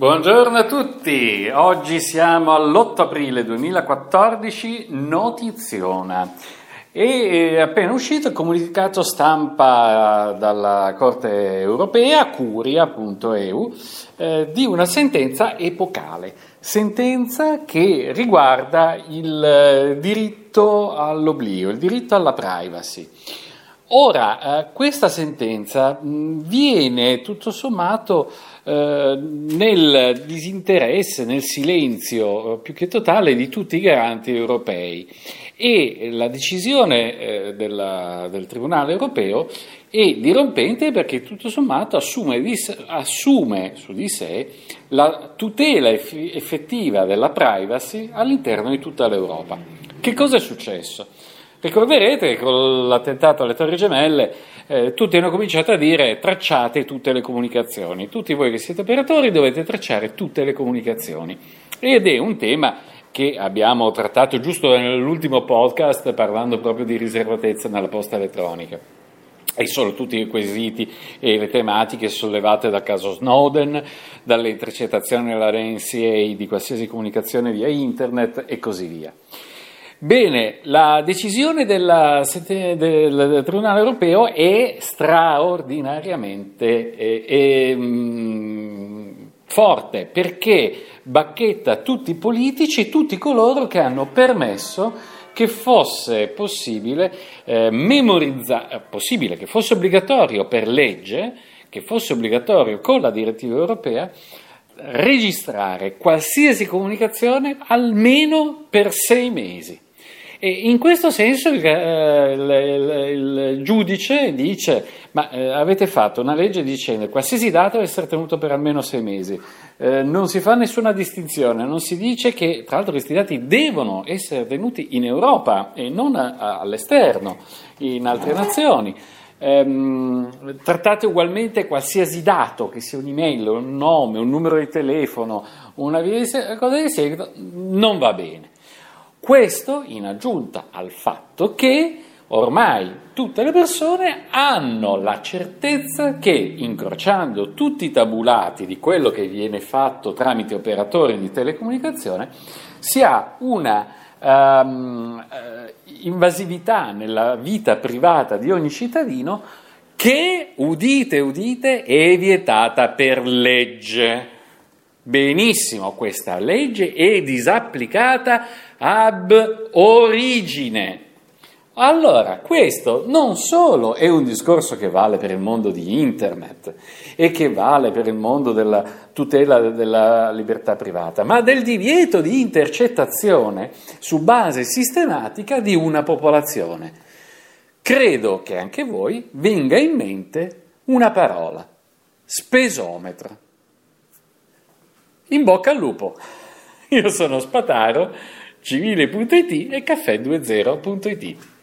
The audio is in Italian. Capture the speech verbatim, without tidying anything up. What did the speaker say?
Buongiorno a tutti, oggi siamo all'otto aprile duemilaquattordici, notiziona. E è appena uscito il comunicato stampa dalla Corte Europea, Curia punto e u, eh, di una sentenza epocale, sentenza che riguarda il diritto all'oblio, il diritto alla privacy. Ora, eh, questa sentenza mh, viene tutto sommato eh, nel disinteresse, nel silenzio eh, più che totale di tutti i garanti europei, e la decisione eh, della, del Tribunale europeo è dirompente perché tutto sommato assume, di, assume su di sé la tutela eff- effettiva della privacy all'interno di tutta l'Europa. Che cosa è successo? Ricorderete che con l'attentato alle Torri Gemelle eh, tutti hanno cominciato a dire tracciate tutte le comunicazioni, tutti voi che siete operatori dovete tracciare tutte le comunicazioni, ed è un tema che abbiamo trattato giusto nell'ultimo podcast parlando proprio di riservatezza nella posta elettronica. E sono tutti i quesiti e le tematiche sollevate dal caso Snowden, dalle intercettazioni della N S A di qualsiasi comunicazione via internet e così via. Bene, la decisione della, del Tribunale Europeo è straordinariamente è, è, mh, forte, perché bacchetta tutti i politici, tutti coloro che hanno permesso che fosse possibile eh, memorizzare, possibile che fosse obbligatorio per legge, che fosse obbligatorio con la direttiva europea, registrare qualsiasi comunicazione almeno per sei mesi. E in questo senso il, eh, il, il giudice dice, ma eh, avete fatto una legge dicendo che qualsiasi dato deve essere tenuto per almeno sei mesi, eh, non si fa nessuna distinzione, non si dice che tra l'altro questi dati devono essere tenuti in Europa e non a, a, all'esterno, in altre nazioni. Ehm, trattate ugualmente qualsiasi dato, che sia un'email, un nome, un numero di telefono, una cosa di seguito, non va bene. Questo in aggiunta al fatto che ormai tutte le persone hanno la certezza che, incrociando tutti i tabulati di quello che viene fatto tramite operatori di telecomunicazione, si ha una um, invasività nella vita privata di ogni cittadino che, udite, udite, è vietata per legge. Benissimo, questa legge è disapplicata ab origine. Allora, questo non solo è un discorso che vale per il mondo di internet e che vale per il mondo della tutela della libertà privata, ma del divieto di intercettazione su base sistematica di una popolazione. Credo che anche voi venga in mente una parola: spesometro. In bocca al lupo. Io sono Spataro, civile punto it e caffè venti punto it.